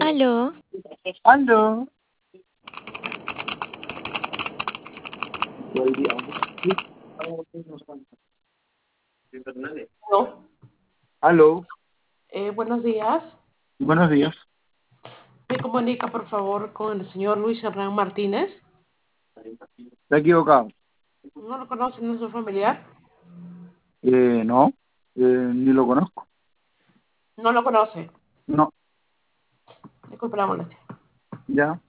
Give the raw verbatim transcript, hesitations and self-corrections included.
Aló, Aló. No. Aló. Eh, buenos días. Buenos días. Me comunica, por favor, con el señor Luis Hernán Martínez. Está equivocado. ¿No lo conoce? ¿No es su familiar? Eh, no, eh, ni lo conozco. No lo conoce. No, Disculpe la molestia. ya.